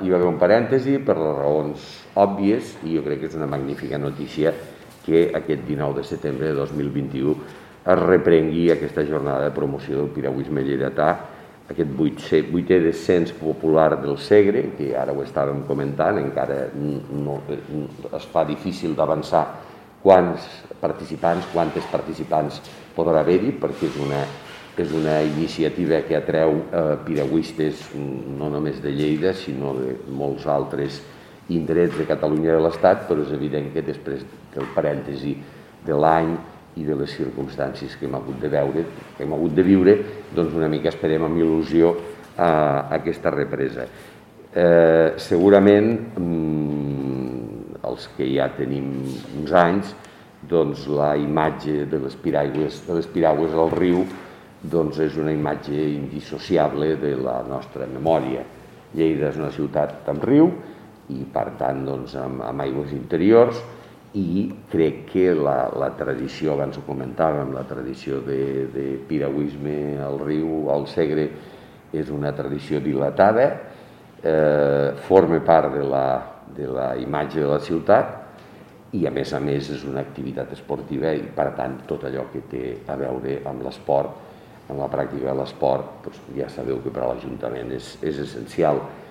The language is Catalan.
hi va haver un parèntesi per les raons òbvies i jo crec que és una magnífica notícia que aquest 19 de setembre de 2021 es reprengui aquesta jornada de promoció del piragüisme lleidatà, aquest 8è descens popular del Segre, que ara ho estàvem comentant, encara no, es fa difícil d'avançar quantes participants podrà haver-hi, perquè és una iniciativa que atreu piragüistes no només de Lleida, sinó de molts altres indrets de Catalunya i de l'Estat, però és evident que després del parèntesi de l'any i de les circumstàncies que hem hagut de viure, doncs una mica esperem amb il·lusió aquesta represa. Segurament, els que ja tenim uns anys, doncs la imatge de les piragües al riu doncs és una imatge indissociable de la nostra memòria. Lleida és una ciutat amb riu i, per tant, doncs, amb aigües interiors, i crec que la tradició, abans ho comentàvem, la tradició de piragüisme al riu, al Segre, és una tradició dilatada, forma part de la imatge de la ciutat i a més és una activitat esportiva i per tant tot allò que té a veure amb l'esport, amb la pràctica de l'esport, ja sabeu que per a l'Ajuntament és essencial.